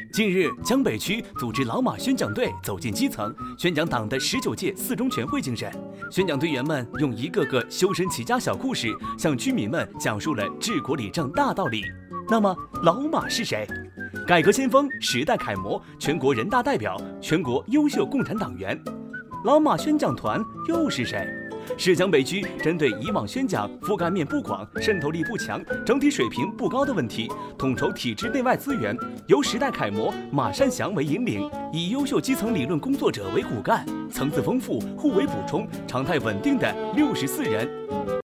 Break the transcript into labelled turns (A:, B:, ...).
A: 近日，江北区组织老马宣讲队走进基层，宣讲党的19届四中全会精神。宣讲队员们用一个个修身齐家小故事，向居民们讲述了治国理政大道理。那么，老马是谁？改革先锋、时代楷模、全国人大代表、全国优秀共产党员。老马宣讲团又是谁？是江北区针对以往宣讲覆盖面不广、渗透力不强、整体水平不高的问题，统筹体制内外资源，由时代楷模马善祥为引领，以优秀基层理论工作者为骨干，层次丰富、互为补充、常态稳定的64人。